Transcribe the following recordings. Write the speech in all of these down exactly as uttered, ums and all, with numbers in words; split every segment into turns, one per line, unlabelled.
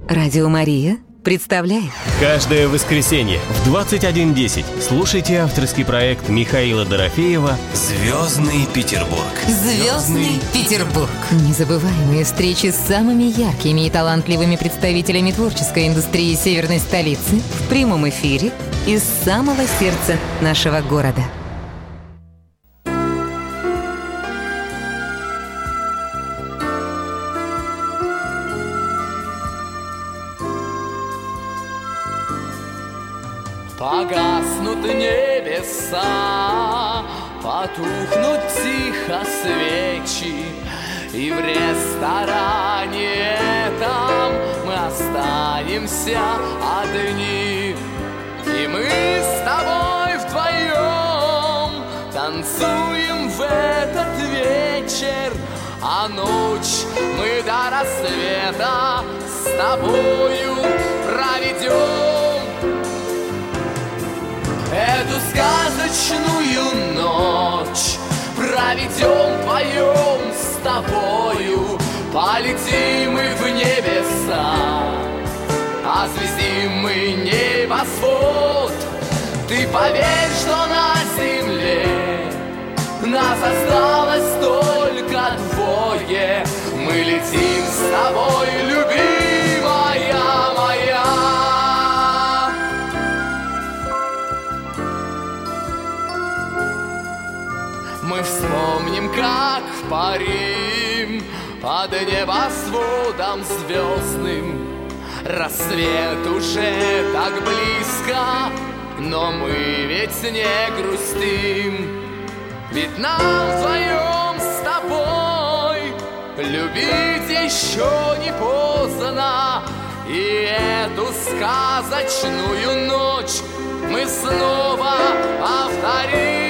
Радио Мария представляет.
Каждое воскресенье в двадцать один десять слушайте авторский проект Михаила Дорофеева «Звездный Петербург».
Звездный Петербург. Незабываемые встречи с самыми яркими и талантливыми представителями творческой индустрии северной столицы в прямом эфире из самого сердца нашего города.
Погаснут небеса, потухнут тихо свечи, и в ресторане там мы останемся одни. И мы с тобой вдвоем танцуем в этот вечер, а ночь мы до рассвета с тобою проведем. Эту сказочную ночь проведем вдвоем с тобою. Полетим мы в небеса, освещим мы небосвод. Ты поверь, что на земле нас осталось только двое. Мы летим с тобой, любимая моя. Мы вспомним, как парим под небосводом звездным. Рассвет уже так близко, но мы ведь не грустим. Ведь нам вдвоем с тобой любить еще не поздно. И эту сказочную ночь мы снова повторим.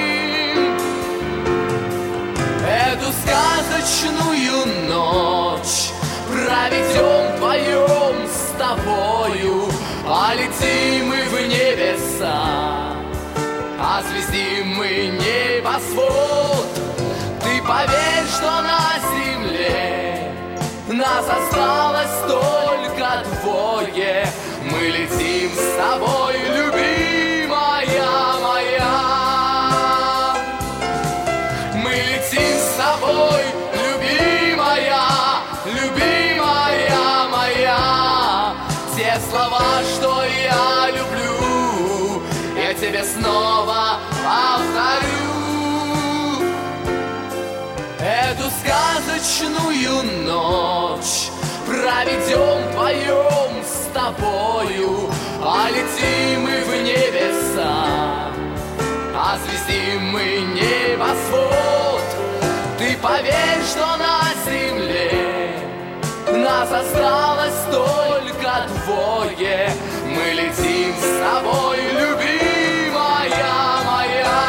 Эту сказочную ночь проведем вдвоем с тобою. Полетим мы в небеса, освещим мы небосвод. Ты поверь, что на земле нас осталось только двое. Мы летим с тобой, любимая моя. Мы летим с тобой, любимая, любимая моя. Те слова, что я люблю, я тебе снова повторю. Эту сказочную ночь проведем вдвоем с тобою. Полетим мы в небеса, освещим мы небосвод. Ты поверь, что на земле нас осталось только двое. Мы летим с тобой, любимая моя.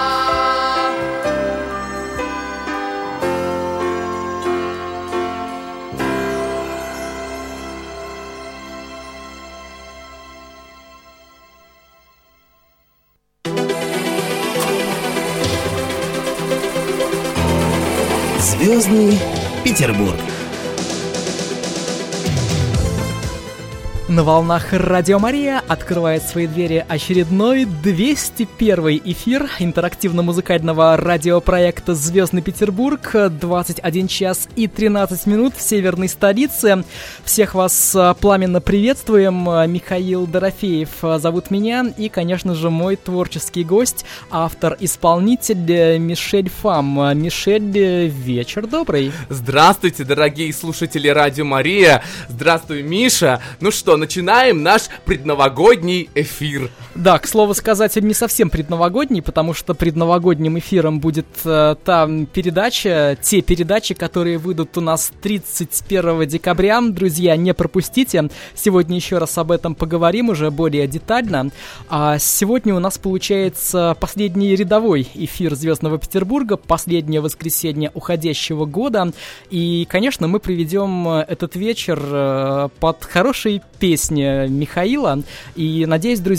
Звездный Петербург.
На волнах Радио Мария открывает свои двери очередной двести первый эфир интерактивно-музыкального радиопроекта «Звездный Петербург». двадцать один час и тринадцать минут в северной столице. Всех вас пламенно приветствуем. Михаил Дорофеев зовут меня. И, конечно же, мой творческий гость, автор-исполнитель Мишель Фам. Мишель, вечер добрый.
Здравствуйте, дорогие слушатели Радио Мария. Здравствуй, Миша. Ну что, начинаем наш предновогодний эфир.
Да, к слову сказать, не совсем предновогодний, потому что предновогодним эфиром будет э, та передача, те передачи, которые выйдут у нас тридцать первого декабря. Друзья, не пропустите. Сегодня еще раз об этом поговорим уже более детально. А сегодня у нас получается последний рядовой эфир Звездного Петербурга, последнее воскресенье уходящего года. И, конечно, мы проведем этот вечер э, под хорошие песни Михаила. И надеюсь, друзья, вы,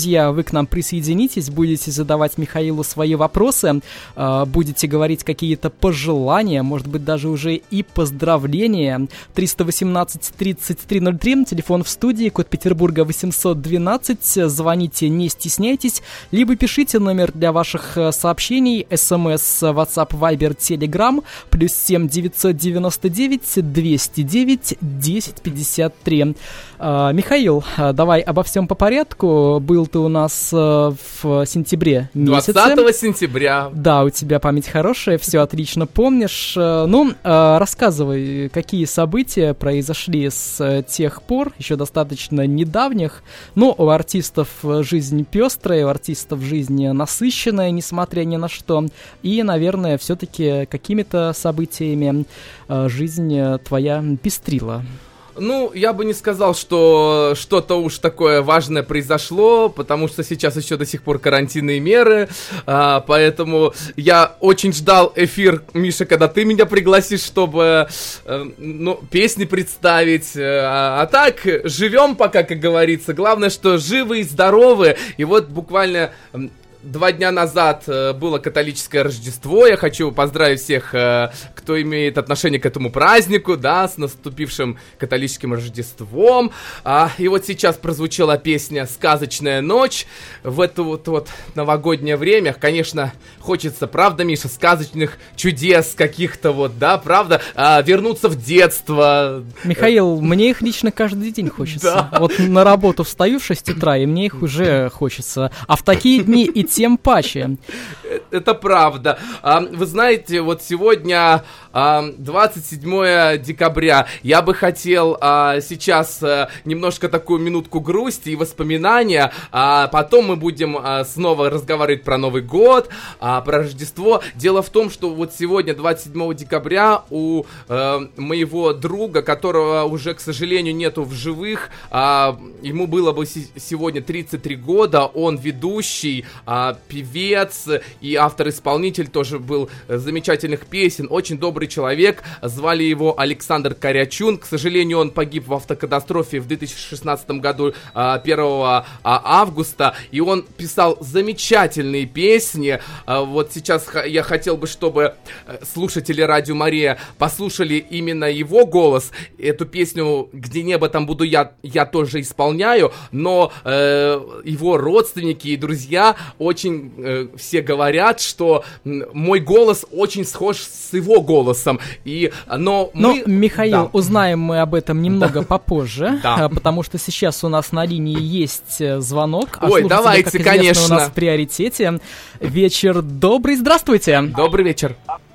к нам присоединитесь, будете задавать Михаилу свои вопросы, будете говорить какие-то пожелания, может быть, даже уже и поздравления. триста восемнадцать тридцать три ноль три, телефон в студии, код Петербурга восемьсот двенадцать. Звоните, не стесняйтесь, либо пишите номер для ваших сообщений, смс, WhatsApp, Viber, Telegram, плюс семь девятьсот девяносто девять двести девять десять пятьдесят три. Михаил, давай обо всем по порядку. Был ты у нас в сентябре месяце.
двадцатого сентября.
Да, у тебя память хорошая, все отлично помнишь. Ну, рассказывай, какие события произошли с тех пор, еще достаточно недавних. Ну, у артистов жизнь пестрая, у артистов жизнь насыщенная, несмотря ни на что. И, наверное, все-таки какими-то событиями жизнь твоя пестрила.
Ну, я бы не сказал, что что-то уж такое важное произошло, потому что сейчас еще до сих пор карантинные меры, а, поэтому я очень ждал эфир, Миша, когда ты меня пригласишь, чтобы э, ну, песни представить, а, а так живем пока, как говорится, главное, что живы и здоровы, и вот буквально... Два дня назад э, было католическое Рождество. Я хочу поздравить всех, э, кто имеет отношение к этому празднику, да, с наступившим католическим Рождеством. А, и вот сейчас прозвучала песня «Сказочная ночь». В это вот, вот новогоднее время, конечно, хочется, правда, Миша, сказочных чудес каких-то вот, да, правда, а, вернуться в детство.
Михаил, мне их лично каждый день хочется. Да. Вот на работу встаю в шесть утра, и мне их уже хочется. А в такие дни и тем паче.
Это правда. А, вы знаете, вот сегодня а, двадцать седьмое декабря. Я бы хотел а, сейчас а, немножко такую минутку грусти и воспоминания, а потом мы будем а, снова разговаривать про Новый год, а, про Рождество. Дело в том, что вот сегодня, двадцать седьмого декабря, у а, моего друга, которого уже, к сожалению, нету в живых, а, ему было бы с- сегодня тридцать три года, он ведущий, а, певец и автор-исполнитель, тоже был замечательных песен, очень добрый человек, звали его Александр Корячун. К сожалению, он погиб в автокатастрофе в две тысячи шестнадцатом году, первого августа, и он писал замечательные песни. Вот сейчас я хотел бы, чтобы слушатели Радио Мария послушали именно его голос. Эту песню «Где небо, там буду я» я тоже исполняю, но э, его родственники и друзья очень э, все говорят, что мой голос очень схож с его голосом. И, но
но,
мы...
Михаил,
да.
узнаем мы об этом немного
да.
попозже,
да.
потому что сейчас у нас на линии есть звонок. А
Ой, давайте,
как известно,
конечно.
у нас в приоритете. Вечер добрый, здравствуйте.
Добрый вечер.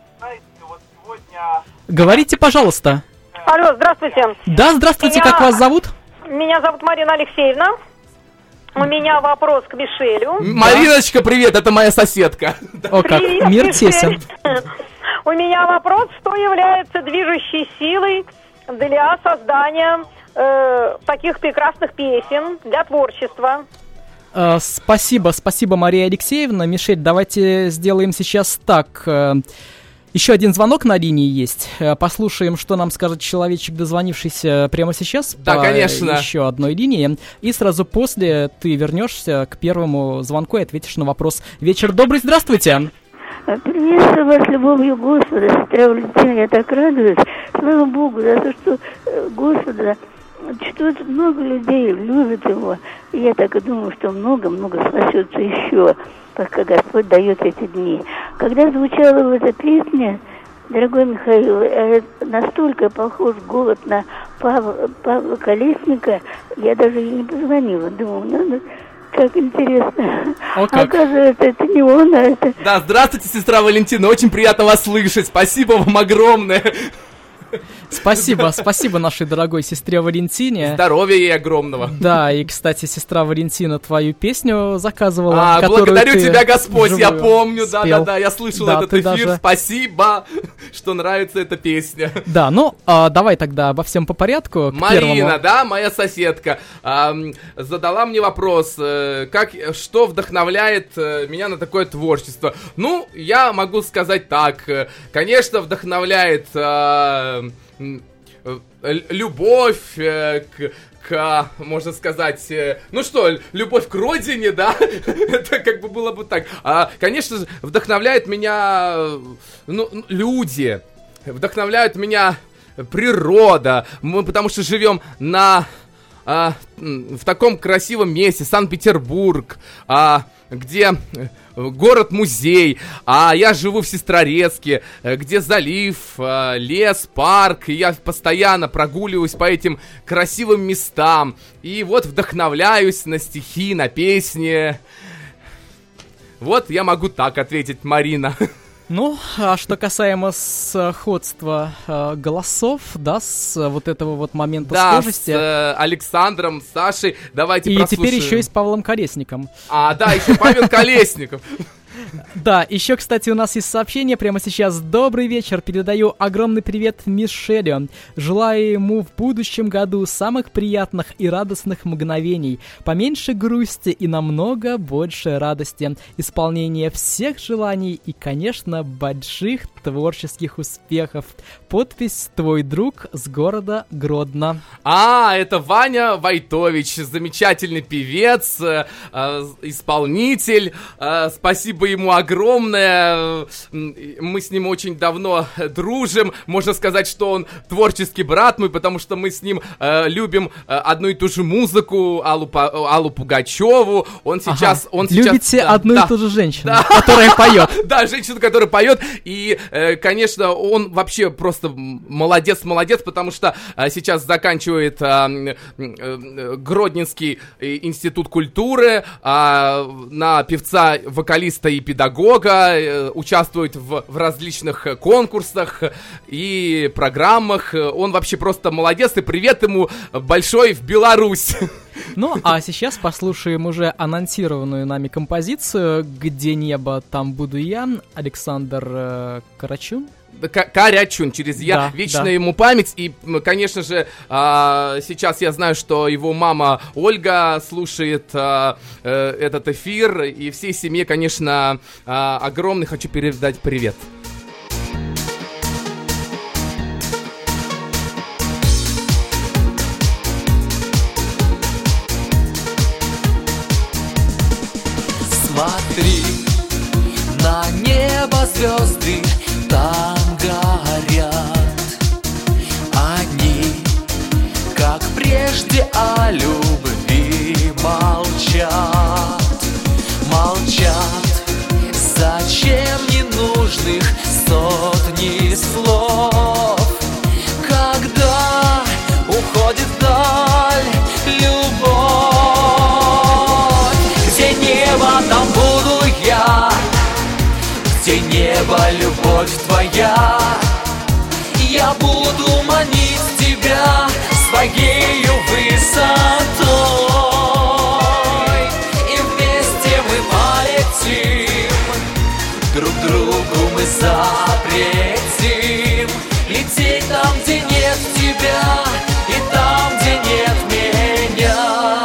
Говорите, пожалуйста.
Алло, здравствуйте.
Да, здравствуйте,
Меня...
как вас зовут?
Меня зовут Марина Алексеевна. У меня вопрос к Мишелю.
Мариночка, привет, это моя соседка.
О, как,
Привет,
мир
Мишель.
тесен.
У меня вопрос, что является движущей силой для создания э, таких прекрасных песен, для творчества?
Э, спасибо, спасибо, Мария Алексеевна. Мишель, давайте сделаем сейчас так. Э, Еще один звонок на линии есть. Послушаем, что нам скажет человечек, дозвонившийся прямо сейчас.
Да,
по
конечно.
Еще одной линии. И сразу после ты вернешься к первому звонку и ответишь на вопрос. Вечер добрый, здравствуйте.
Приветствую вас любовью Господа, сестра Валентина, я так радуюсь. Слава Богу за то, что Господа чтут много людей, любят его. И я так и думаю, что много-много спасется еще, пока Господь дает эти дни. Когда звучала вот эта песня, дорогой Михаил, настолько похож голос на Павла, Павла Колесника, я даже ей не позвонила. Думала, надо... Как интересно.
О, как.
Оказывается, это не он, а это...
Да, здравствуйте, сестра Валентина, очень приятно вас слышать. Спасибо вам огромное.
Спасибо, спасибо нашей дорогой сестре Валентине.
Здоровья ей огромного.
Да, и, кстати, сестра Валентина твою песню заказывала.
А, благодарю тебя, Господь, я помню, да-да-да, я слышал
да,
этот эфир,
даже...
спасибо, что нравится эта песня.
Да, ну, а, давай тогда обо всем по порядку.
Марина,
первому.
да, моя соседка, а, задала мне вопрос, как, что вдохновляет меня на такое творчество. Ну, я могу сказать так, конечно, вдохновляет... А, любовь к, к, можно сказать, ну что, любовь к родине, да, это как бы было бы так. А, конечно же, вдохновляют меня ну, люди, вдохновляют меня природа, мы потому что живем на... А, в таком красивом месте, Санкт-Петербург, а, где город-музей, а я живу в Сестрорецке, где залив, а, лес, парк, и я постоянно прогуливаюсь по этим красивым местам, и вот вдохновляюсь на стихи, на песни. Вот я могу так ответить, Марина.
Ну, а что касаемо сходства э, голосов, да, с э, вот этого вот момента
да,
схожести.
с э, Александром, с Сашей, давайте
и
прослушаем.
теперь еще и с Павлом Колесником.
А, да, еще Павел Колесников.
Да, еще, кстати, у нас есть сообщение прямо сейчас. Добрый вечер, передаю огромный привет Мишелю. Желаю ему в будущем году самых приятных и радостных мгновений, поменьше грусти и намного больше радости, исполнения всех желаний и, конечно, больших творческих успехов. Подпись «Твой друг с города Гродно».
А, это Ваня Войтович, замечательный певец, э, э, исполнитель. Э, спасибо ему огромное. Мы с ним очень давно дружим. Можно сказать, что он творческий брат мой, потому что мы с ним э, любим э, одну и ту же музыку, Аллу, Аллу Пугачеву. Он сейчас...
Ага.
Он сейчас
Любите
да,
одну
да,
и ту же женщину,
да.
которая поет.
Да, женщину, которая поет. И, э, конечно, он вообще просто молодец-молодец, потому что э, сейчас заканчивает э, э, Гродненский институт культуры, э, на певца, вокалиста и педагога, э, участвует в, в различных конкурсах и программах. Он вообще просто молодец, и привет ему большой в Беларусь.
Ну, а сейчас послушаем уже анонсированную нами композицию «Где небо, там буду я», Александр э, Карачун.
Карячун, через я,
да,
вечная
да.
ему память. И, конечно же, а, сейчас я знаю, что его мама Ольга слушает а, а, этот эфир. И всей семье, конечно, а, огромный хочу передать привет.
Смотри, на небо звезды там горят. Они, как прежде, о любви молчат. Молчат, зачем ненужных сотни слов, когда уходит вдаль любовь. Где небо, там буду я, где небо, любовь твоя. Я буду манить тебя своею высотой, и вместе мы полетим, друг другу мы запретим лететь там, где нет тебя, и там, где нет меня.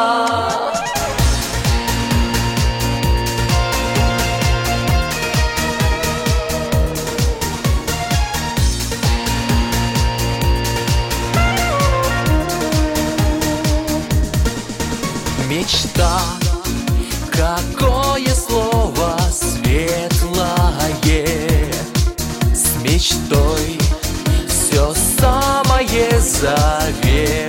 Мечта, какое слово светлое, с мечтой все самое заветное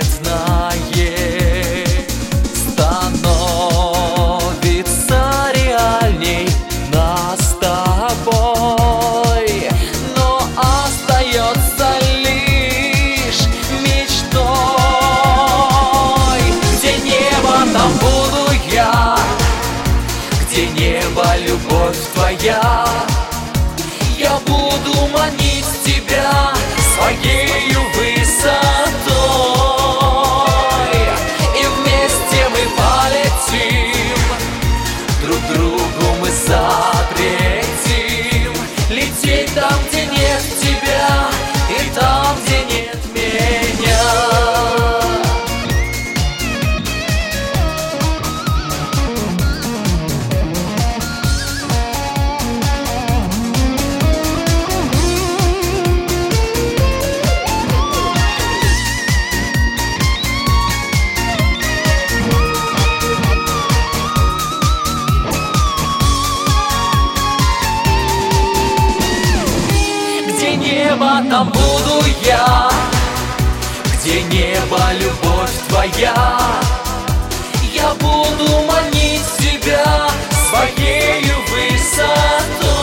становится реальней нас с тобой, но остается лишь мечтой. Где небо, там буду я, где небо, любовь твоя. Я буду манить тебя своею высотой, и вместе мы полетим, друг другу мы запретим лететь там, где нет тебя, и там, где нет меня. неба любовь твоя. Я буду манить тебя своею высотой,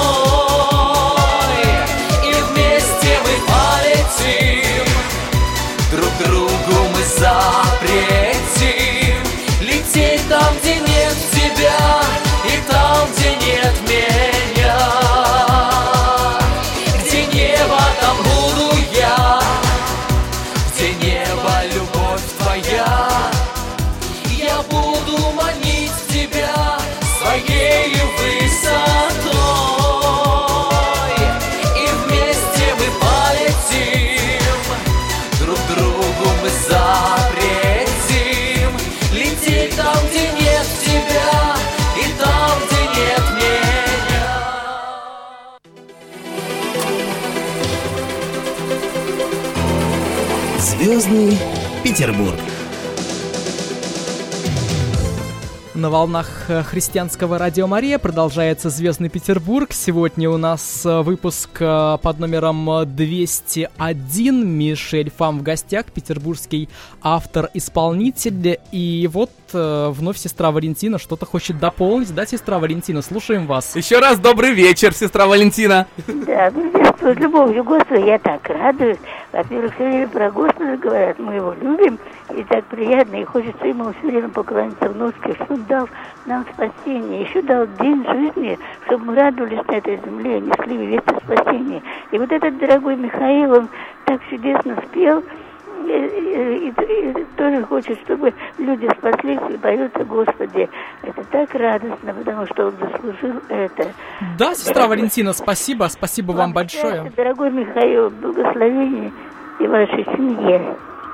и вместе мы полетим, друг другу мы запретим лететь там, где нет тебя, и там, где нет меня. Где небо, там буду я, где небо любовь твоя. Я буду манить тебя своею высотой, и вместе мы полетим, друг другу мы запретим лететь там, где нет тебя, и там, где нет меня.
Звездный Петербург.
На волнах христианского радио Мария продолжается «Звездный Петербург». Сегодня у нас выпуск под номером двести один. Мишель Фам в гостях, петербургский автор-исполнитель. И вот вновь сестра Валентина что-то хочет дополнить. Да, сестра Валентина, слушаем вас.
Еще раз добрый вечер, сестра Валентина.
Да, ну здесь с любовью Господа я так радуюсь. Во-первых, все время про Господа говорят, мы его любим, и так приятно, и хочется ему все время поклониться в ножки, что он дал нам спасение, еще дал день жизни, чтобы мы радовались на этой земле и несли весть о спасении. И вот этот дорогой Михаил, он так чудесно спел, и, и, и, и тоже хочет, чтобы люди спаслись, и поется Господи. Это так радостно, потому что он заслужил это.
Да, сестра дорогой... Валентина, спасибо, спасибо вам, вам большое.
Счастья, дорогой Михаил, благословения и вашей семье.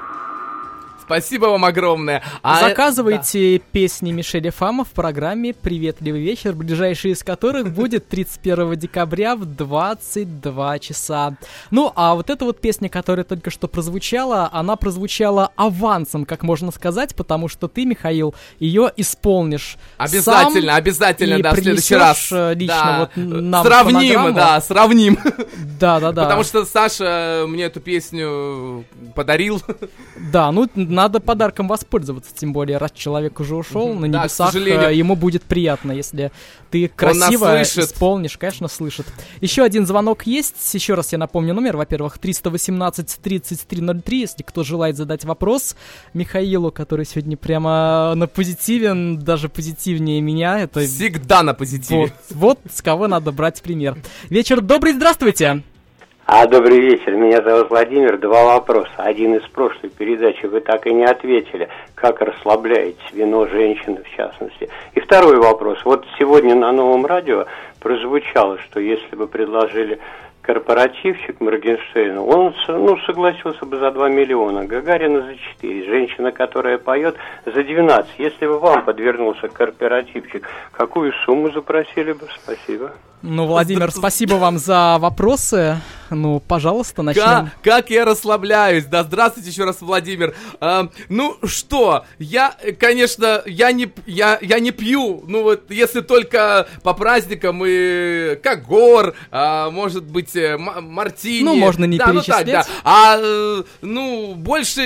Спасибо вам огромное. А
Заказывайте да. песни Мишеля Фама в программе «Приветливый вечер», ближайший из которых будет тридцать первого декабря в двадцать два часа. Ну, а вот эта вот песня, которая только что прозвучала, она прозвучала авансом, как можно сказать, потому что ты, Михаил, ее исполнишь
обязательно,
сам
обязательно,
и
да, в следующий раз.
Лично
да.
вот нам
сравним, да, сравним.
Да, да, да.
Потому что Саша мне эту песню подарил.
Да, ну надо подарком воспользоваться, тем более, раз человек уже ушел mm-hmm. на небесах, да, ему будет приятно, если ты красиво исполнишь, конечно, слышит. Еще один звонок есть, еще раз я напомню номер, во-первых, триста восемнадцать тридцать три ноль три, если кто желает задать вопрос Михаилу, который сегодня прямо на позитивен, даже позитивнее меня. Это...
Всегда на позитиве.
Вот, вот с кого надо брать пример. Вечер добрый, здравствуйте.
А, добрый вечер, меня зовут Владимир. Два вопроса. Один из прошлой передачи вы так и не ответили. Как расслабляете вино женщины, в частности? И второй вопрос. Вот сегодня на новом радио прозвучало, что если бы предложили корпоративчик Моргенштерну, он ну, согласился бы за два миллиона, Гагарина за четыре, женщина, которая поет, за двенадцать. Если бы вам подвернулся корпоративчик, какую сумму запросили бы? Спасибо.
Ну, Владимир, спасибо вам за вопросы. Ну, пожалуйста, начнем.
Как, как я расслабляюсь. Да, здравствуйте еще раз, Владимир. А, ну, что, я, конечно, я не, я, я не пью, ну, вот, если только по праздникам и Когор, а, может быть, м- мартини.
Ну, можно не
да,
перечислять.
Ну, так, да. А, ну, больше,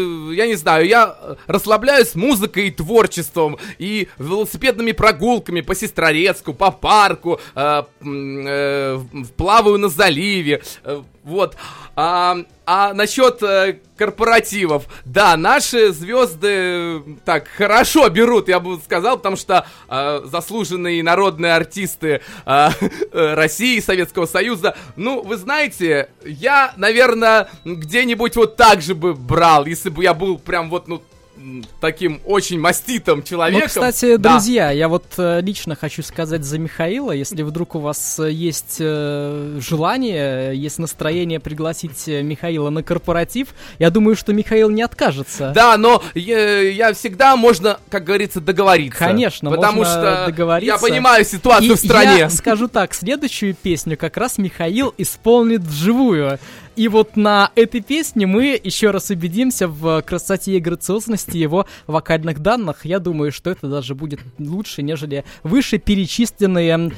я не знаю, я расслабляюсь музыкой и творчеством, и велосипедными прогулками по Сестрорецку, по парку, а, э, плаваю на заливе, э, вот. А, а насчет э, корпоративов, да, наши звезды так хорошо берут, я бы сказал, потому что э, заслуженные народные артисты э, э, России, Советского Союза, ну, вы знаете, я, наверное, где-нибудь вот так же бы брал, если бы я был прям вот, ну, таким очень маститым человеком.
Ну, кстати,
да.
друзья, я вот э, лично хочу сказать за Михаила, если вдруг у вас есть э, желание, есть настроение пригласить Михаила на корпоратив, я думаю, что Михаил не откажется.
Да, но я, я всегда можно, как говорится, договориться.
Конечно,
потому
можно
что
договориться.
Я понимаю ситуацию
И
в стране.
Я скажу так, следующую песню как раз Михаил исполнит вживую. И вот на этой песне мы еще раз убедимся в красоте и грациозности его вокальных данных. Я думаю, что это даже будет лучше, нежели вышеперечисленные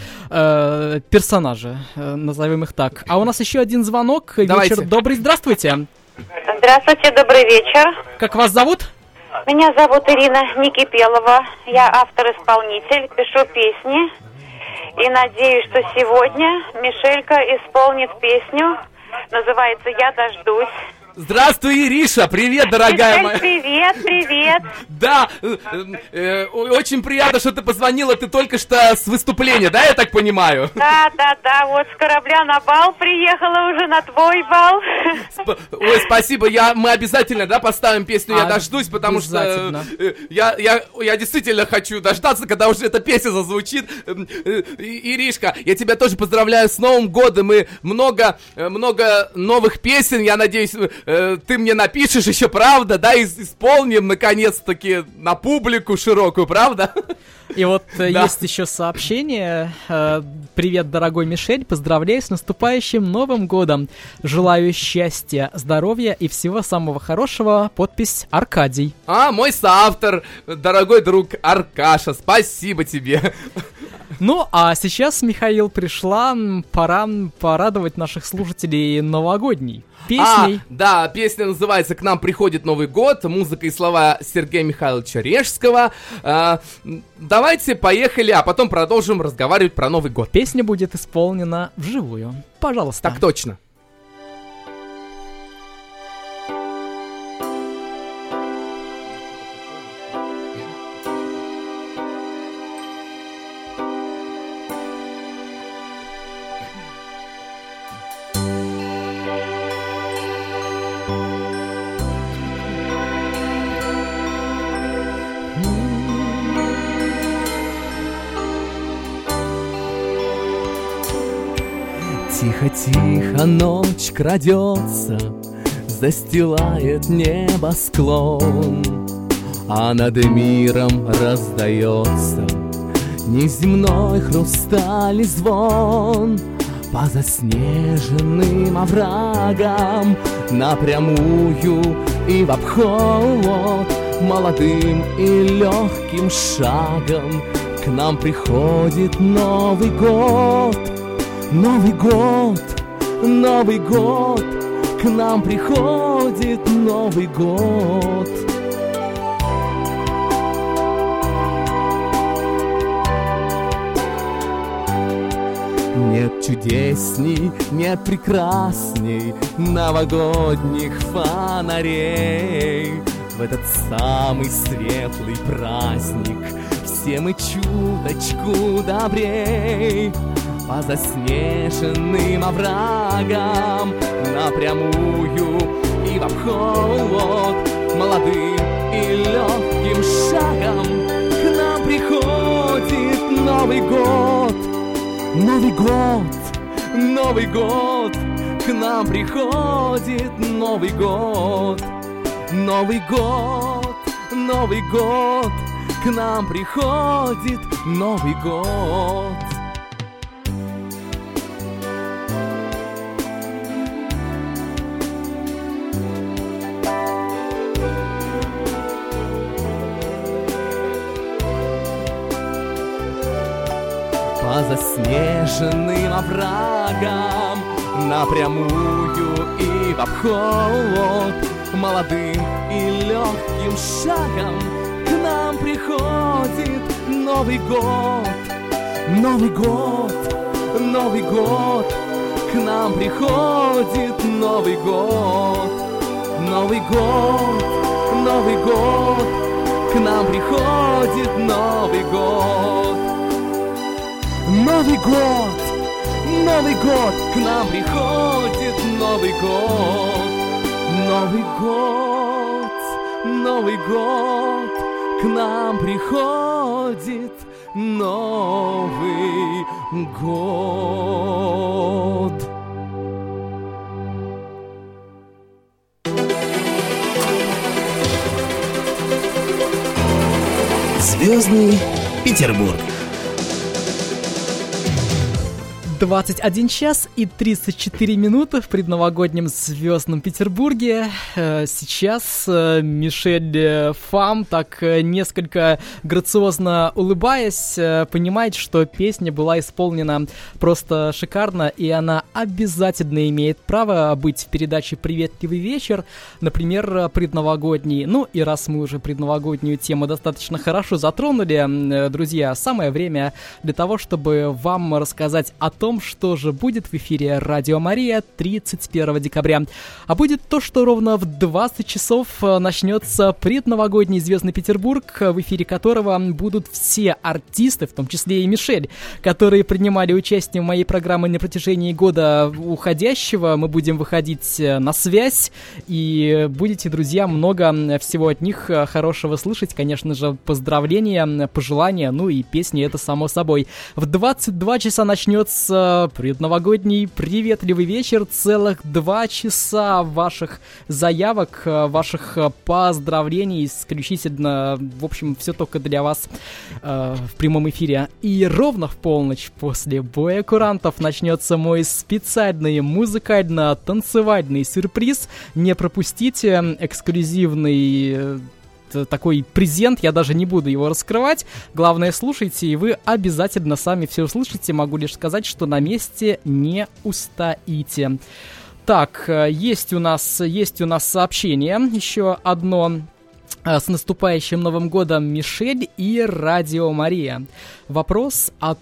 э, персонажи, э, назовем их так. А у нас еще один звонок.
Давайте.
Вечер добрый, здравствуйте.
Здравствуйте, добрый вечер.
Как вас зовут?
Меня зовут Ирина Никипелова. Я автор-исполнитель, пишу песни. И надеюсь, что сегодня Мишелька исполнит песню. Называется «Я дождусь».
Здравствуй, Ириша! Привет, дорогая моя!
Привет, привет!
Да, э, э, очень приятно, что ты позвонила, ты только что с выступления, да, я так понимаю?
Да, да, да, вот с корабля на бал приехала уже, на твой бал.
Сп- Ой, спасибо, я, мы обязательно, да, поставим песню «Я дождусь», потому что э, я, я, я действительно хочу дождаться, когда уже эта песня зазвучит. Э, э, Иришка, я тебя тоже поздравляю с Новым годом, и много, много новых песен, я надеюсь, ты мне напишешь еще, правда, да, и исполним, наконец-таки, на публику широкую, правда?
И вот да. Есть еще сообщение. Привет, дорогой Мишель, поздравляю с наступающим Новым годом. Желаю счастья, здоровья и всего самого хорошего. Подпись Аркадий.
А, мой соавтор, дорогой друг Аркаша, спасибо тебе.
Ну, а сейчас, Михаил, пришла пора порадовать наших слушателей новогодней песней.
А, да, песня называется «К нам приходит Новый год», музыка и слова Сергея Михайловича Режского. А, давайте, поехали, а потом продолжим разговаривать про Новый год.
Песня будет исполнена вживую. Пожалуйста.
Так точно.
Тихо-тихо ночь крадется, застилает небосклон, а над миром раздается неземной хрустальный звон. По заснеженным оврагам напрямую и в обход, молодым и легким шагом к нам приходит Новый год. Новый год, Новый год, к нам приходит Новый год. Нет чудесней, нет прекрасней новогодних фонарей. В этот самый светлый праздник все мы чуточку добрей. По заснеженным оврагам напрямую и в обход, молодым и легким шагом к нам приходит Новый год. Новый год, Новый год, к нам приходит Новый год. Новый год, Новый год, к нам приходит Новый год. По заснеженным оврагам напрямую и в обход, молодым и легким шагом к нам приходит Новый год. Новый год, Новый год, к нам приходит Новый год. Новый год, Новый год, к нам приходит Новый год. Новый год, Новый год, к нам приходит Новый год. Новый год, Новый год, к нам приходит Новый год.
Звездный Петербург.
двадцать один час и тридцать четыре минуты в предновогоднем звездном Петербурге. Сейчас Мишель Фам, так несколько грациозно улыбаясь, понимает, что песня была исполнена просто шикарно, и она обязательно имеет право быть в передаче «Приветливый вечер», например, предновогодний. Ну и раз мы уже предновогоднюю тему достаточно хорошо затронули, друзья, самое время для того, чтобы вам рассказать о том, что же будет в эфире Радио Мария тридцать первого декабря. А будет то, что ровно в двадцать часов начнется предновогодний «Звездный Петербург», в эфире которого будут все артисты, в том числе и Мишель, которые принимали участие в моей программе на протяжении года уходящего. Мы будем выходить на связь, и будете, друзья, много всего от них хорошего слышать. Конечно же, поздравления, пожелания, ну и песни, это само собой. В двадцать два часа начнется предновогодний приветливый вечер. Целых два часа ваших заявок, ваших поздравлений, исключительно, в общем, все только для вас э, в прямом эфире. И ровно в полночь после боя курантов начнется мой специальный музыкально-танцевальный сюрприз. Не пропустите эксклюзивный такой презент, я даже не буду его раскрывать. Главное, слушайте, и вы обязательно сами все услышите. Могу лишь сказать, что на месте не устоите. Так, есть у нас, есть у нас сообщение, еще одно. С наступающим Новым годом, Мишель и Радио Мария. Вопрос от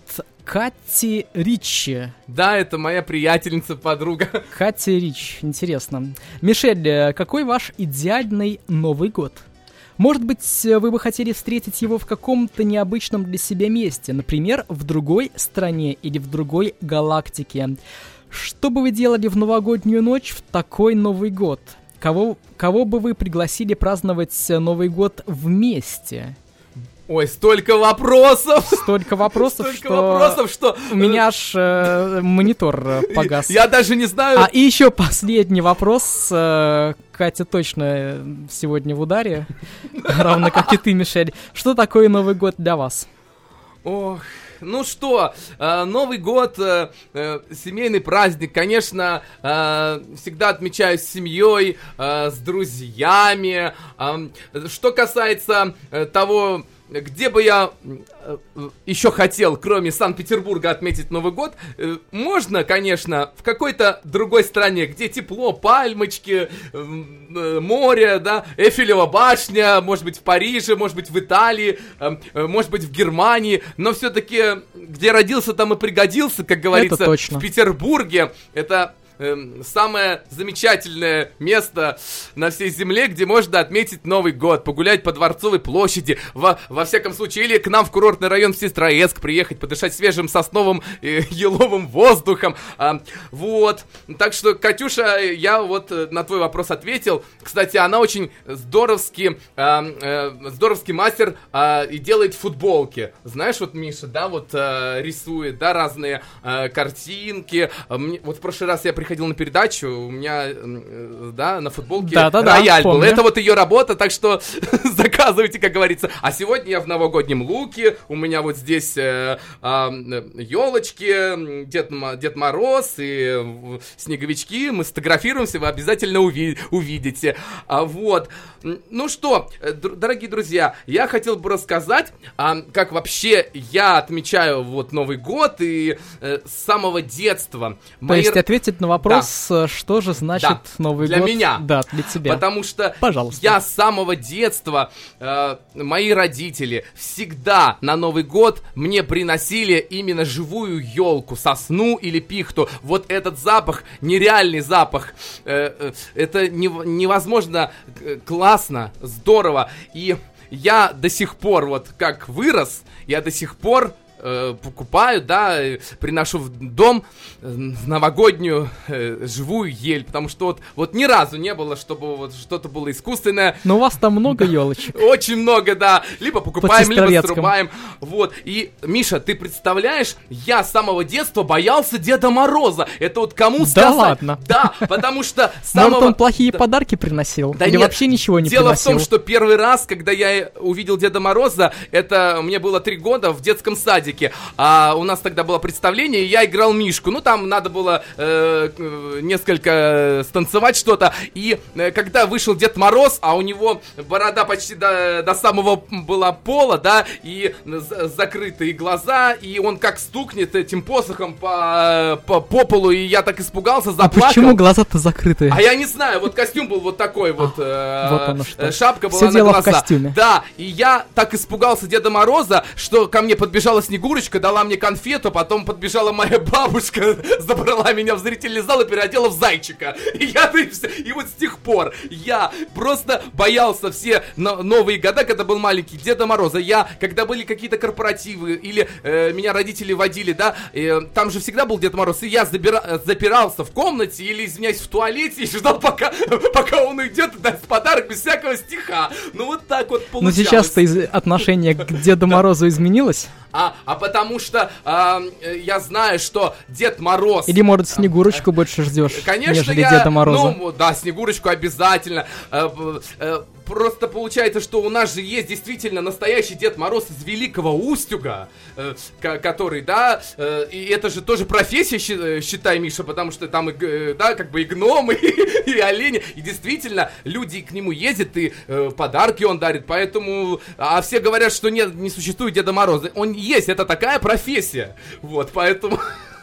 Кати Ричи.
Да, это моя приятельница, подруга.
Кати Рич, интересно. Мишель, какой ваш идеальный Новый год? Может быть, вы бы хотели встретить его в каком-то необычном для себя месте, например, в другой стране или в другой галактике. Что бы вы делали в новогоднюю ночь в такой Новый год? Кого, кого бы вы пригласили праздновать Новый год вместе?
Ой, столько вопросов!
Столько вопросов,
столько
что...
вопросов, что...
У меня аж э, монитор погас.
Я даже не знаю...
А и еще последний вопрос. Э, Катя точно сегодня в ударе, равно как и ты, Мишель. Что такое Новый год для вас?
Ох... Ну что, э, Новый год, э, э, семейный праздник, конечно, э, всегда отмечаю с семьей, э, с друзьями. Э, что касается э, того, где бы я э, еще хотел, кроме Санкт-Петербурга, отметить Новый год, э, можно, конечно, в какой-то другой стране, где тепло, пальмочки, э, э, море, да, Эйфелева башня, может быть, в Париже, может быть, в Италии, э, э, может быть, в Германии, но все-таки, где родился, там и пригодился, как говорится, в Петербурге. Это самое замечательное место на всей земле, где можно отметить Новый год, погулять по Дворцовой площади, во, во всяком случае, или к нам в курортный район в Сестрорецк приехать, подышать свежим сосновым э, еловым воздухом. А, вот. Так что, Катюша, я вот на твой вопрос ответил. Кстати, она очень здоровски, э, э, здоровский мастер э, и делает футболки. Знаешь, вот Миша, да, вот э, рисует, да, разные э, картинки. Мне, вот в прошлый раз я приходил на передачу, у меня, да, на футболке да, да, рояль да, был. Это вот ее работа, так что заказывайте, как говорится. А сегодня я в новогоднем луке, у меня вот здесь э, э, елочки, Дед, Дед Мороз и снеговички. Мы сфотографируемся, вы обязательно уви- увидите. А, вот. Ну что, дорогие друзья, я хотел бы рассказать, а, как вообще я отмечаю вот Новый год и э, с самого детства.
То Мои... есть ответить на вопрос, да. Что же значит да. Новый
для
год?
Для меня.
Да, для тебя.
Потому что
Пожалуйста.
Я с самого детства, э, мои родители всегда на Новый год мне приносили именно живую елку, сосну или пихту. Вот этот запах, нереальный запах, э, э, это не, невозможно э, классно, здорово. И я до сих пор, вот как вырос, я до сих пор э, покупаю, да, приношу в дом новогоднюю э, живую ель, потому что вот, вот ни разу не было, чтобы вот что-то было искусственное.
Но у вас там много елочек.
Очень много, да. Либо покупаем, либо срубаем. Вот. И, Миша, ты представляешь, я с самого детства боялся Деда Мороза. Это вот кому сказать?
Да ладно?
Да, потому что с самого...
Может, он плохие да. подарки приносил?
Да
Или
нет,
вообще ничего не
дело
приносил?
Дело в том, что первый раз, когда я увидел Деда Мороза, это мне было три года в детском садике. садике, а у нас тогда было представление, и я играл Мишку. Ну, там надо было э, несколько станцевать что-то. И э, когда вышел Дед Мороз, а у него борода почти до, до самого была пола, да, и закрытые глаза, и он как стукнет этим посохом по, по, по полу, и я так испугался, заплакал.
А почему глаза-то закрыты?
А я не знаю, вот костюм был вот такой вот, э,
вот оно что.
Шапка была
Все
на
дело
глаза.
В костюме.
Да, и я так испугался Деда Мороза, что ко мне подбежала Снегурочка, дала мне конфету, потом подбежала моя бабушка, забрала меня в зрительный зал и переодела в зайчика. И я, и, и вот с тех пор я просто боялся все новые года, когда был маленький, Деда Мороза. Я, когда были какие-то корпоративы, или э, меня родители водили, да, э, там же всегда был Дед Мороз, и я забира, запирался в комнате или, извиняюсь, в туалете и ждал, пока, пока он уйдет и даст подарок без всякого стиха. Ну вот так вот получалось.
Но сейчас-то из- отношение к Деду Морозу изменилось?
А, а потому что э, я знаю, что Дед Мороз...
Или, может, Снегурочку э, больше ждешь,
конечно,
нежели
я,
Деда Мороза?
Ну, да, Снегурочку обязательно. Э, э, просто получается, что у нас же есть действительно настоящий Дед Мороз из Великого Устюга, э, к- который, да, э, и это же тоже профессия, считай, Миша, потому что там, и, да, как бы и гномы, и, и олени, и действительно люди к нему ездят, и э, подарки он дарит, поэтому... А все говорят, что нет, не существует Деда Мороза. Он есть, это такая профессия, вот, поэтому...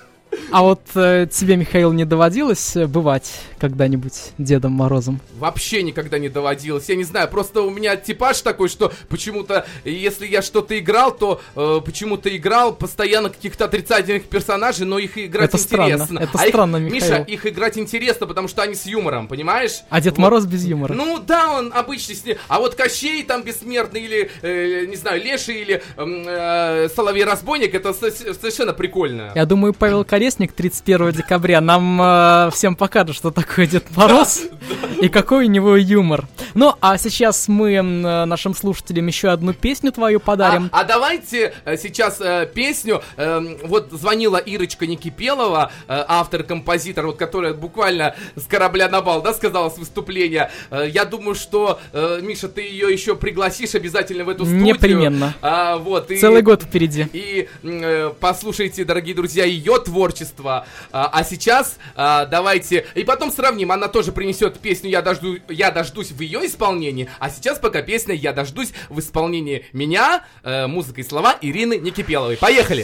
А вот э, тебе, Михаил, не доводилось бывать когда-нибудь Дедом Морозом?
Вообще никогда не доводилось. Я не знаю, просто у меня типаж такой, что почему-то, если я что-то играл, то э, почему-то играл постоянно каких-то отрицательных персонажей, но их играть
это
интересно.
Странно. Это
а
странно,
их,
Михаил.
Миша, их играть интересно, потому что они с юмором, понимаешь?
А Дед
вот.
Мороз без юмора?
Ну да, он обычный с ним. А вот Кощей там бессмертный, или, э, не знаю, Леший, или э, Соловей-разбойник, это совершенно прикольно.
Я думаю, Павел Колесник тридцать первого декабря нам э, всем покажет, что такое Дед Мороз и какой у него юмор. Ну, а сейчас мы э, нашим слушателям еще одну песню твою подарим.
А, а давайте э, сейчас э, песню. Э, вот звонила Ирочка Никипелова, э, автор-композитор, вот, которая буквально с корабля на бал, да, сказала с выступления. Э, я думаю, что, э, Миша, ты ее еще пригласишь обязательно в эту студию.
Непременно.
А, вот, и,
Целый год впереди.
И э, послушайте, дорогие друзья, ее творчество. А, а сейчас а, давайте... И потом сравним. Она тоже принесет песню «Я, дожду, я дождусь» в ее исполнении. А сейчас пока песня «Я дождусь» в исполнении меня, э, музыка и слова Ирины Никипеловой. Поехали!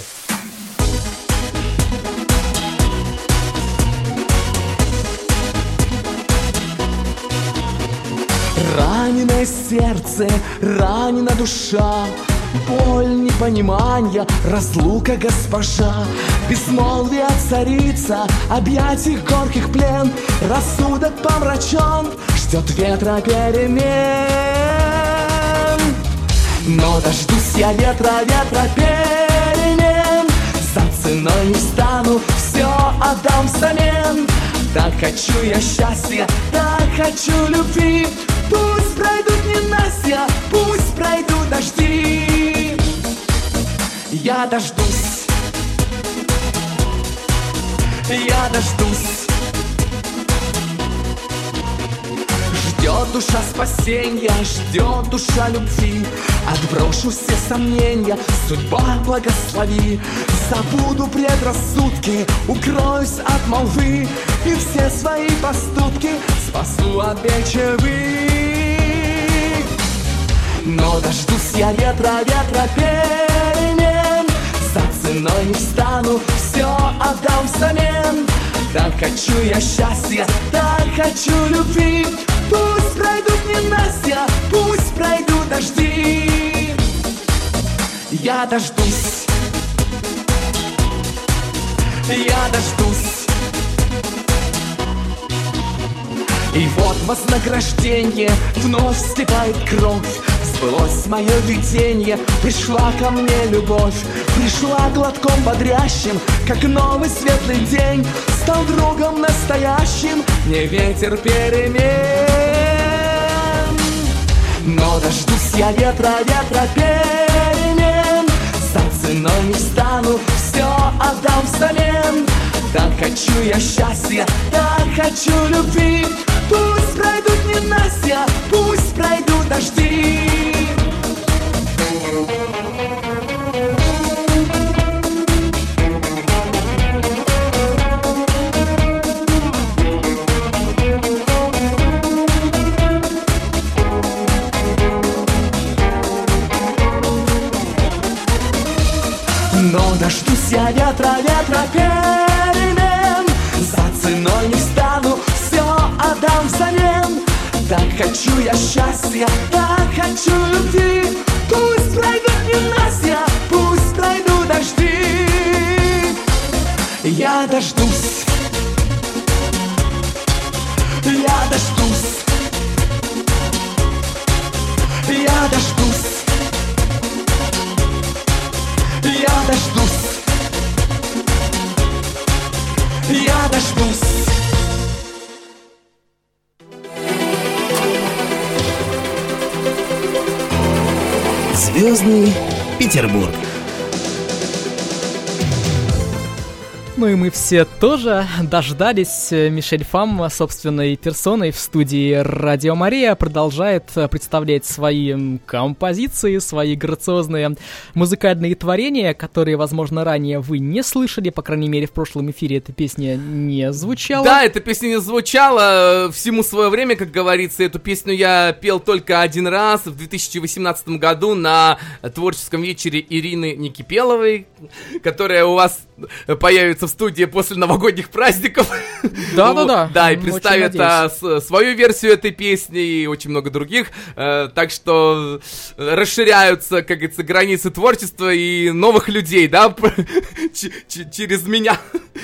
Раненое сердце, ранена душа, боль непонимания, разлука госпожа, безмолвие царица, объятий горьких плен, рассудок помрачен, ждет ветра перемен. Но дождусь я ветра, ветра перемен, за ценой не стану, все отдам взамен. Так хочу я счастья, так хочу любви. Пусть пройдут ненастья, пусть пройдут дожди. Я дождусь, я дождусь. Ждет душа спасенья, ждет душа любви. Отброшу все сомнения, судьба благослови. Забуду предрассудки, укроюсь от молвы, и все свои поступки спасу от бичевы. Но дождусь я ветра, ветра перемен, за ценой не встану, все отдам взамен. Так хочу я счастья, так хочу любви. Пусть пройдут ненастья, пусть пройдут дожди. Я дождусь, я дождусь. И вот вознаграждение, вновь вскипает кровь. Сбылось мое видение, пришла ко мне любовь. Пришла глотком бодрящим, как новый светлый день. Стал другом настоящим, не ветер перемен. Но дождусь я ветра, ветра перемен, за ценой не встану, все отдам взамен. Так хочу я счастья, так хочу любви. Пусть пройдут ненастья, пусть пройдут дожди. Но дождусь я ветра, ветра перемен. За ценой не стану, все отдам взамен. Так хочу я счастья, так хочу любви. Пусть пройдут ненастья, пусть пройдут дожди. Я дождусь, я дождусь, я дождусь, я дождусь, я дождусь.
Звездный Петербург.
Ну и мы все тоже дождались. Мишель Фам собственной персоной в студии Радио Мария продолжает представлять свои композиции, свои грациозные музыкальные творения, которые, возможно, ранее вы не слышали, по крайней мере, в прошлом эфире эта песня не звучала.
Да, эта песня не звучала, всему свое время, как говорится. Эту песню я пел только один раз в две тысячи восемнадцатом году на творческом вечере Ирины Никипеловой, которая у вас появится в студии после новогодних праздников.
Да-да-да.
Да, и представит а, с, свою версию этой песни и очень много других. А, так что расширяются, как говорится, границы творчества и новых людей, да, ч- ч- через меня.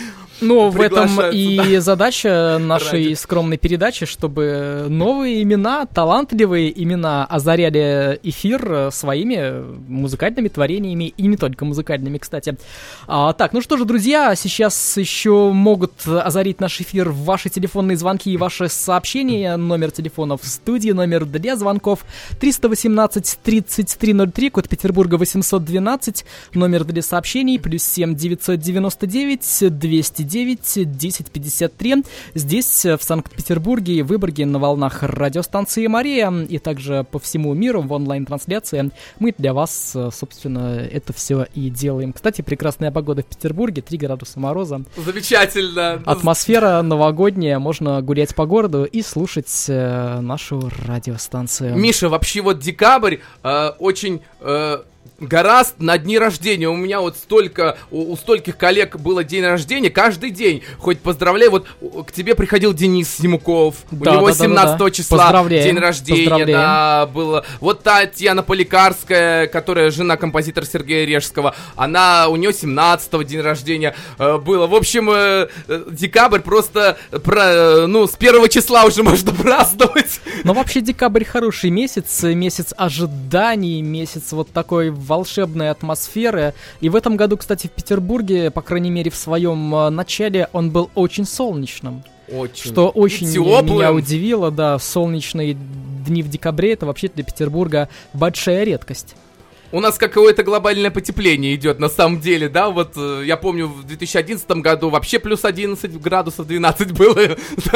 Ну, в этом и
да.
задача нашей
Ради.
скромной передачи, чтобы новые имена, талантливые имена озаряли эфир своими музыкальными творениями, и не только музыкальными, кстати. А, так, ну что же, друзья, сейчас еще могут озарить наш эфир ваши телефонные звонки и ваши сообщения. Номер телефона в студии, номер для звонков триста восемнадцать тридцать три ноль три, код Петербурга восемьсот двенадцать, номер для сообщений плюс семь девятьсот девяносто девять двести девять десять пятьдесят три. Здесь, в Санкт-Петербурге и Выборге, на волнах радиостанции Мария, и также по всему миру в онлайн-трансляции мы для вас, собственно, это все и делаем. Кстати, прекрасная погода в Петербурге, три градуса мороза.
Замечательно.
Атмосфера новогодняя, можно гулять по городу и слушать э, нашу радиостанцию.
Миша, вообще вот декабрь э, очень... Э, гораст на дни рождения. У меня вот столько, у, у стольких коллег было день рождения, каждый день. Хоть поздравляю, вот к тебе приходил Денис Симуков,
да,
у него
да,
семнадцатого
да, да.
числа день рождения, да, было. Вот Татьяна Поликарская, которая жена композитора Сергея Режского, она, у нее семнадцатого день рождения э, было. В общем, э, декабрь просто, про, ну, с первого числа уже можно праздновать.
Но вообще декабрь хороший месяц, месяц ожиданий, месяц вот такой волшебной атмосферы. И в этом году, кстати, в Петербурге, по крайней мере, в своем э, начале он был очень солнечным.
Очень.
Что очень
теплым.
Меня удивило, да, солнечные дни в декабре — это вообще для Петербурга большая редкость.
У нас какое-то глобальное потепление идет, на самом деле, да, вот э, я помню, в две тысячи одиннадцатом году вообще плюс одиннадцать градусов, двенадцать было,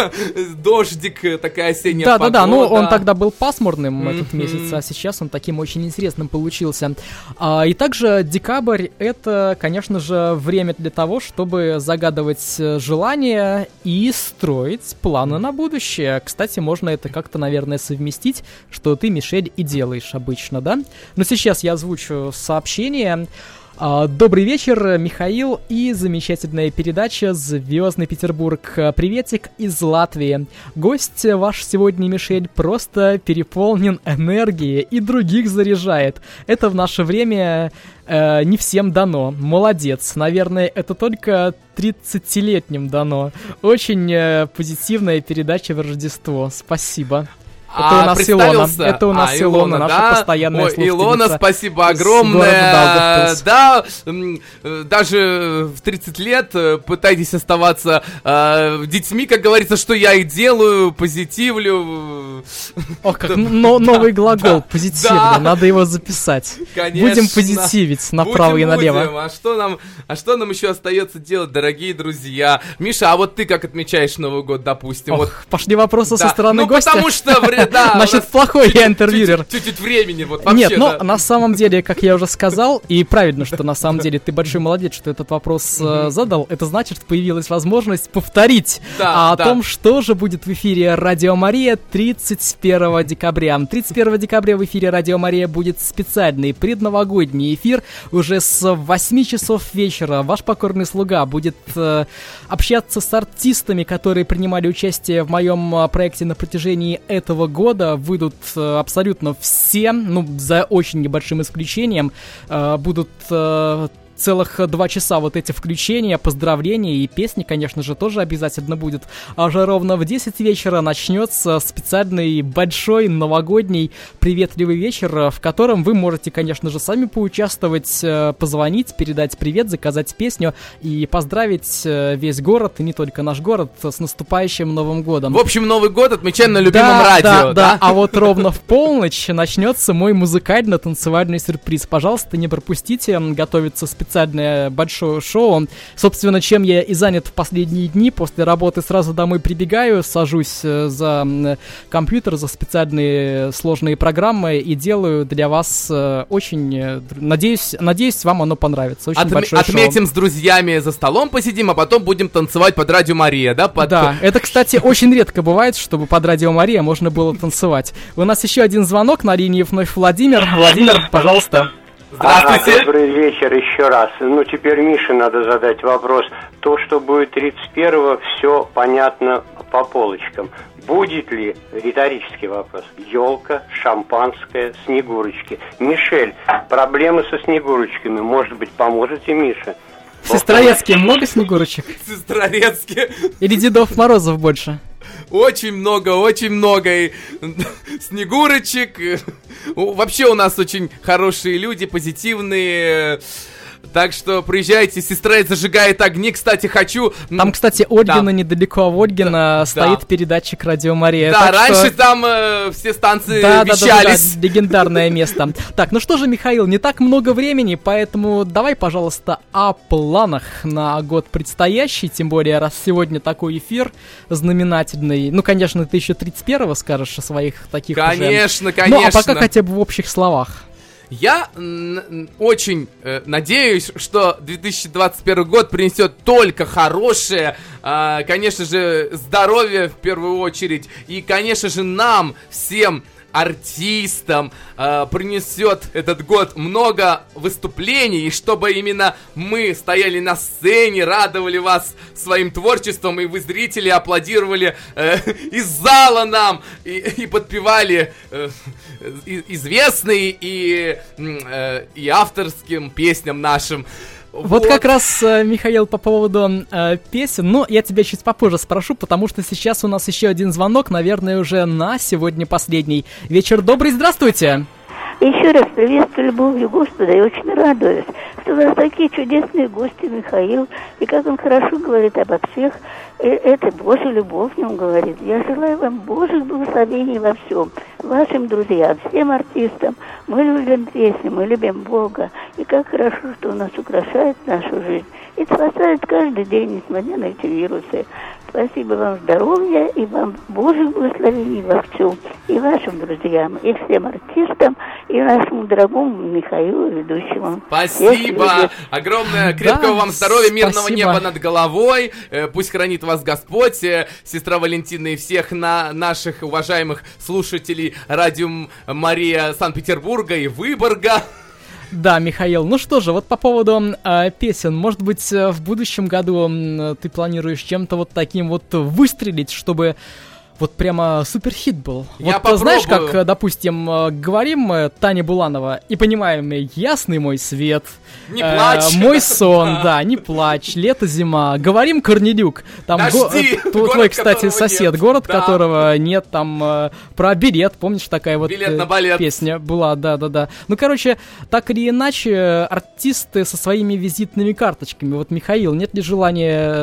дождик, такая осенняя погода.
Да-да-да, ну он тогда был пасмурным,
Mm-hmm.
этот месяц, а сейчас он таким очень интересным получился. А, и также декабрь — это, конечно же, время для того, чтобы загадывать желания и строить планы на будущее. Кстати, можно это как-то, наверное, совместить, что ты, Мишель, и делаешь обычно, да? Но сейчас я озвучу сообщение. Добрый вечер, Михаил, и замечательная передача «Звездный Петербург». Приветик из Латвии. Гость ваш сегодня, Мишель, просто переполнен энергией и других заряжает. Это в наше время э, не всем дано. Молодец. Наверное, это только тридцатилетним дано. Очень э, позитивная передача в Рождество. Спасибо. Это
а,
у нас Илона. Это у нас
а,
Илона,
Илона,
наша
да?
постоянная
Ой,
слушательница.
Илона, спасибо огромное. Да, даже в тридцать лет пытайтесь оставаться э, детьми, как говорится, что я и делаю, позитивлю.
Ох, как но, новый глагол, позитивно, надо его записать.
Конечно.
Будем позитивить направо
будем,
и налево.
Будем. А что нам, а что нам еще остается делать, дорогие друзья? Миша, а вот ты как отмечаешь Новый год, допустим?
Ох,
вот.
Пошли вопросы
Да.
со стороны
ну,
гостя.
потому что вообще, да.
Значит, плохой я интервьюер.
Чуть-чуть времени, вот вообще.
Нет, но на самом деле, как я уже сказал, и правильно, что на самом деле ты большой молодец, что этот вопрос задал, это значит, что появилась возможность повторить о том, что же будет в эфире Радио Мария тридцать первого декабря. тридцать первого декабря в эфире Радио Мария будет специальный предновогодний эфир. Уже с восьми часов вечера ваш покорный слуга будет э, общаться с артистами, которые принимали участие в моем проекте на протяжении этого года. Выйдут э, абсолютно все, ну, за очень небольшим исключением, э, будут... Э, целых два часа вот эти включения, поздравления и песни, конечно же, тоже обязательно будет. А уже ровно в десять вечера начнется специальный большой новогодний приветливый вечер, в котором вы можете, конечно же, сами поучаствовать, позвонить, передать привет, заказать песню и поздравить весь город, и не только наш город, с наступающим Новым годом.
В общем, Новый год отмечаем на любимом
да,
радио,
да,
да?
Да, а вот ровно в полночь начнется мой музыкально-танцевальный сюрприз. Пожалуйста, не пропустите, готовится специально специальное большое шоу. Собственно, чем я и занят в последние дни. После работы сразу домой прибегаю, сажусь за компьютер, за специальные сложные программы и делаю для вас очень... Надеюсь, надеюсь, вам оно понравится. Очень
Отме-
большое
отметим
шоу.
С друзьями за столом, посидим, а потом будем танцевать под Радио Мария, да? Под...
Да, это, кстати, очень редко бывает, чтобы под Радио Мария можно было танцевать. У нас еще один звонок на линии вновь Владимир. Владимир, пожалуйста.
Здравствуйте. А, добрый вечер еще раз. Ну, теперь Мише надо задать вопрос. То, что будет тридцать первого, все понятно по полочкам. Будет ли, риторический вопрос, елка, шампанское, снегурочки? Мишель, проблемы со снегурочками, может быть, поможете Мише?
В Сестрорецке много снегурочек?
В Сестрорецке.
Или Дедов Морозов больше?
Очень много, очень много и снегурочек. Вообще у нас очень хорошие люди, позитивные. Так что приезжайте, Сестрорецк зажигает огни. Кстати, хочу...
Там, кстати, Ольгина, да. недалеко от Ольгина, да, стоит да. передатчик Радио Мария.
Да,
так
раньше
что...
там э, все станции
да,
вещались.
Да, да, да, да, легендарное место. Так, ну что же, Михаил, не так много времени, поэтому давай, пожалуйста, о планах на год предстоящий, тем более, раз сегодня такой эфир знаменательный. Ну, конечно, ты еще тридцать первого скажешь о своих таких
Конечно,
уже.
конечно.
Ну, а пока хотя бы в общих словах.
Я н- очень э, надеюсь, что две тысячи двадцать первый год принесет только хорошее, э, конечно же, здоровье в первую очередь, и, конечно же, нам всем артистам э, принесет этот год много выступлений, и чтобы именно мы стояли на сцене, радовали вас своим творчеством, и вы, зрители, аплодировали э, из зала нам, и, и подпевали э, известные и, э, и авторским песням нашим.
Вот,
вот
как раз, Михаил, по поводу э, песен, но я тебя чуть попозже спрошу, потому что сейчас у нас еще один звонок, наверное, уже на сегодня последний. Вечер добрый, здравствуйте!
Еще раз приветствую любовью Господа и очень радуюсь, что у вас такие чудесные гости, Михаил, и как он хорошо говорит обо всех, это Божья любовь в нем говорит. Я желаю вам Божьих благословений во всем, вашим друзьям, всем артистам. Мы любим песни, мы любим Бога, и как хорошо, что у нас украшает нашу жизнь и спасает каждый день, несмотря на эти вирусы. Спасибо вам здоровья и вам Божьих благословений во всем, и вашим друзьям, и всем артистам, и нашему дорогому Михаилу, ведущему.
Спасибо! Огромное, крепкого да, вам здоровья, мирного
спасибо.
неба над головой. Э, пусть хранит вас Господь, э, сестра Валентина и всех на наших уважаемых слушателей Радио Мария Санкт-Петербурга и Выборга.
Да, Михаил, ну что же, вот по поводу э, песен, может быть, в будущем году э, ты планируешь чем-то вот таким вот выстрелить, чтобы вот прямо суперхит был?
Я
вот
попробую.
Знаешь, как, допустим, говорим мы Таня Буланова и понимаем, ясный мой свет,
не плачь.
Э, мой сон, да, не плачь, лето, зима. Говорим Корнелюк, там
Дожди,
го, твой,
город,
кстати, сосед,
нет.
город,
да.
которого нет, там э, про билет, помнишь, такая вот
билет на балет.
Песня была, да-да-да. Ну, короче, так или иначе, артисты со своими визитными карточками. Вот, Михаил, нет ли желания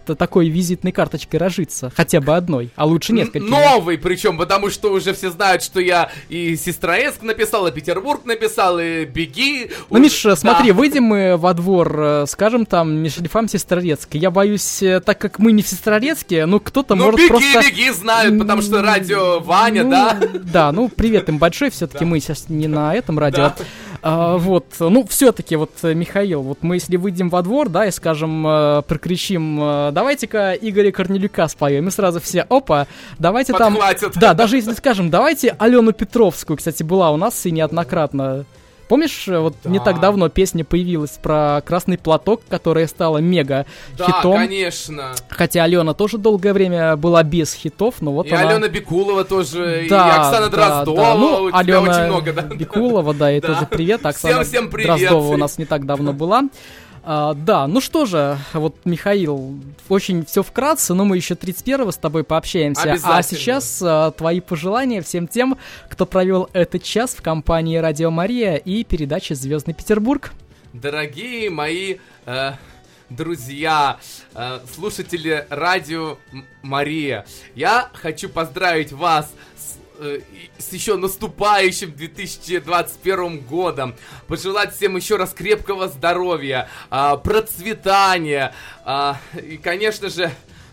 такой визитной карточкой разжиться, хотя бы одной, а лучше несколькими.
Новый причем, потому что уже все знают, что я и Сестрорецк написал, и Петербург написал, и Беги.
Ну, Миш, да. Смотри, выйдем мы во двор, скажем там, Мишель Фам, Сестрорецк. Я боюсь, так как мы не в Сестрорецке, ну, кто-то
ну,
может
беги,
просто...
Ну, Беги, Беги знают, потому что радио Ваня,
ну,
да?
Да, ну, привет им большой, все-таки да. Мы сейчас не на этом радио. Да. А, вот, ну, все-таки, вот, Михаил, вот мы если выйдем во двор, да, и скажем, э, прокричим, э, давайте-ка Игоря Корнелюка споем, и сразу все, опа, давайте
подхватят.
Там... Да, даже если скажем, давайте Алену Петровскую, кстати, была у нас и неоднократно. Помнишь, вот да. не так давно песня появилась про красный платок, которая стала мега
да,
хитом.
Да, конечно.
Хотя Алена тоже долгое время была без хитов, но вот
и
она...
Алена Бекулова тоже,
да,
и Оксана
да,
Дроздова,
да. Ну,
у тебя
Алена
очень много, да?
Бекулова, да, и да. тоже привет. Оксана
всем, всем привет.
Дроздова у нас не так давно была. А, да, ну что же, вот, Михаил, очень все вкратце, но мы еще тридцать первого с тобой пообщаемся. А сейчас а, твои пожелания всем тем, кто провел этот час в компании Радио Мария и передачи «Звездный Петербург».
Дорогие мои э, друзья, э, слушатели Радио Мария, я хочу поздравить вас с еще наступающим две тысячи двадцать первым годом, пожелать всем еще раз крепкого здоровья, процветания и, конечно же,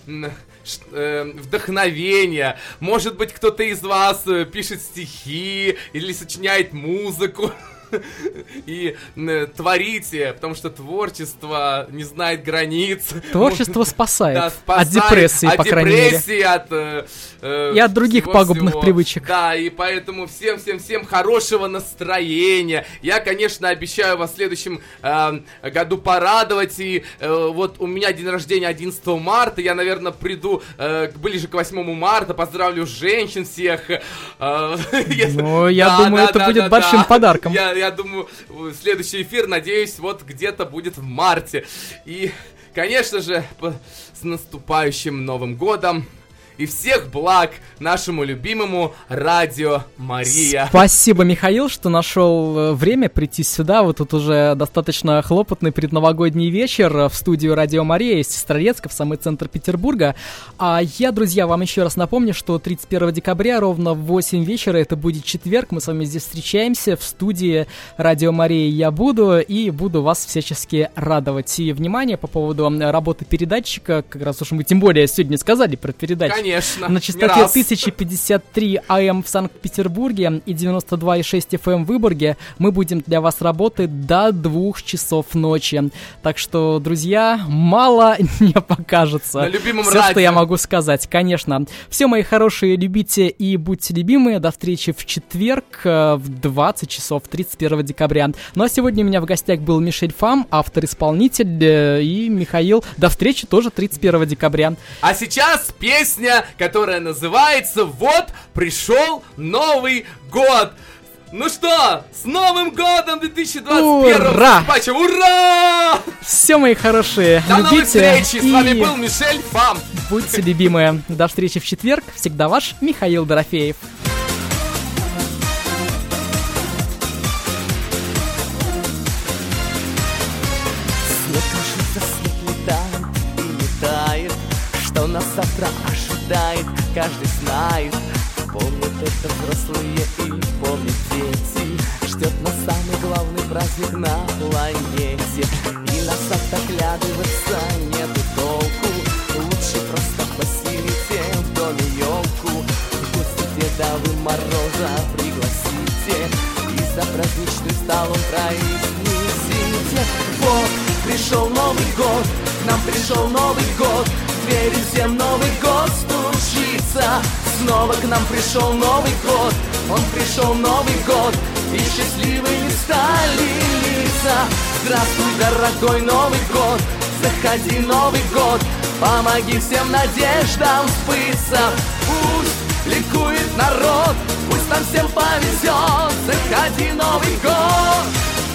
вдохновения. Может быть, кто-то из вас пишет стихи или сочиняет музыку. И э, творите, потому что творчество не знает границ.
Творчество спасает,
да, спасает
от депрессии,
от
по крайней
депрессии,
мере.
От э, э,
и от других пагубных
всего.
привычек.
Да, и поэтому всем-всем-всем хорошего настроения. Я, конечно, обещаю вас в следующем э, году порадовать. И э, вот у меня день рождения одиннадцатого марта. Я, наверное, приду э, ближе к восьмому марта. Поздравлю женщин всех. Э,
ну, я думаю, это будет большим подарком.
Я думаю, следующий эфир, надеюсь, вот где-то будет в марте. И, конечно же, с наступающим Новым годом. И всех благ нашему любимому Радио Мария.
Спасибо, Михаил, что нашел время прийти сюда. Вот тут уже достаточно хлопотный предновогодний вечер в студию Радио Мария из Сестрорецка, в самый центр Петербурга. А я, друзья, вам еще раз напомню, что тридцать первого декабря ровно в восемь вечера, это будет четверг, мы с вами здесь встречаемся в студии Радио Мария. Я буду и буду вас всячески радовать. И, внимание, по поводу работы передатчика, как раз уж мы тем более сегодня сказали про передатчик.
Конечно,
на частоте тысяча пятьдесят три АМ в Санкт-Петербурге и девяносто два и шесть эф эм в Выборге мы будем для вас работать до двух часов ночи. Так что, друзья, мало не покажется.
На любимом
Все,
радио.
Что я могу сказать, конечно. Все, мои хорошие, любите и будьте любимые. До встречи в четверг в двадцать часов тридцать первого декабря. Ну а сегодня у меня в гостях был Мишель Фам, автор-исполнитель, и Михаил. До встречи тоже тридцать первого декабря.
А сейчас песня, которая называется «Вот пришел Новый год». Ну что, с Новым годом две тысячи двадцать первого!
Ура!
Ура!
Все, мои хорошие,
до
любите.
До новой встречи!
И...
С вами был Мишель Фам.
Будьте любимые. До встречи в четверг. Всегда ваш Михаил Дорофеев.
Снег кружится, снег летает и летает. Что нас завтра ожидает, каждый знает. Помнят это взрослые и помнят дети. Ждет нас самый главный праздник на планете. И назад оглядываться нету толку. Лучше просто посилите в доме елку. В гости Деда вы Мороза пригласите. И за праздничным столом произнесите: вот пришел Новый год, к нам пришел Новый год. В двери всем Новый год стучится. Снова к нам пришел Новый год, он пришел Новый год, и счастливыми стали лица. Здравствуй, дорогой Новый год, заходи, Новый год, помоги всем надеждам сбыться. Пусть ликует народ, пусть нам всем повезет, заходи, Новый год.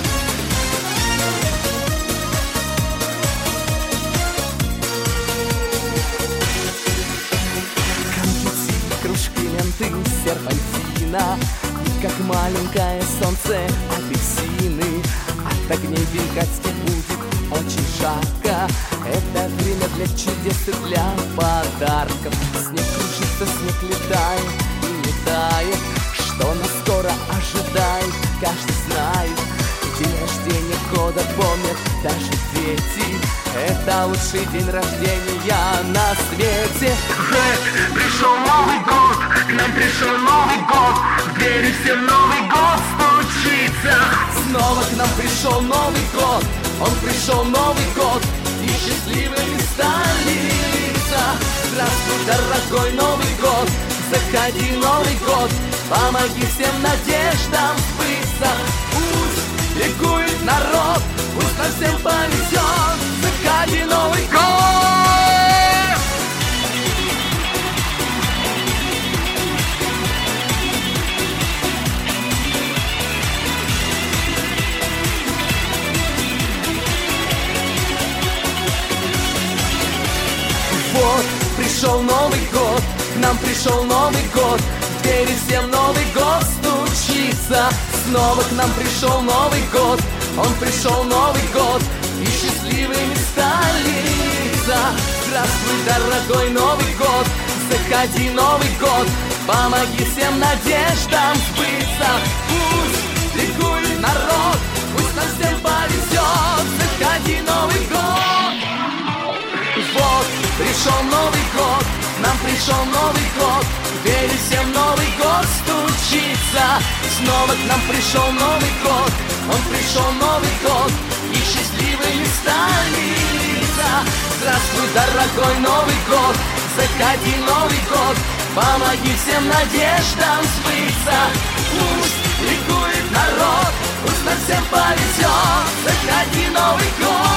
Кружки, ленты, серпантина, и как маленькое солнце апельсины. От огней венкацких будет очень жарко. Это время для чудес и для подарков. Снег кружится, снег летает и не тает. Что нас скоро ожидает, каждый знает. День рождения года помнят даже дети. Это лучший день рождения на свете.
Хэт, пришел Новый год, к нам пришел Новый год. В двери всем Новый год стучится.
Снова к нам пришел Новый год, он пришел Новый год, и счастливыми стали лица. Здравствуй, дорогой Новый год, заходи Новый год, помоги всем надеждам сбыться. Пусть ликует народ, пусть нам всем повезет, заходи Новый год. Вот пришел Новый год, к нам пришел Новый год, в двери всем Новый год стучится. Снова к нам пришел Новый год, он пришел Новый год, и счастливыми стали лица. Здравствуй, дорогой Новый год, заходи Новый год, помоги всем надеждам сбыться. Пусть ликует народ, пусть нам всем повезет, заходи Новый год. Вот пришел Новый год, нам пришел Новый год, в двери всем Новый год стучится. Снова к нам пришел Новый год, он пришел Новый год, и счастливыми стали лица. Здравствуй, дорогой Новый год, заходи Новый год, помоги всем надеждам сбыться. Пусть ликует народ, пусть нам всем повезет, заходи Новый год.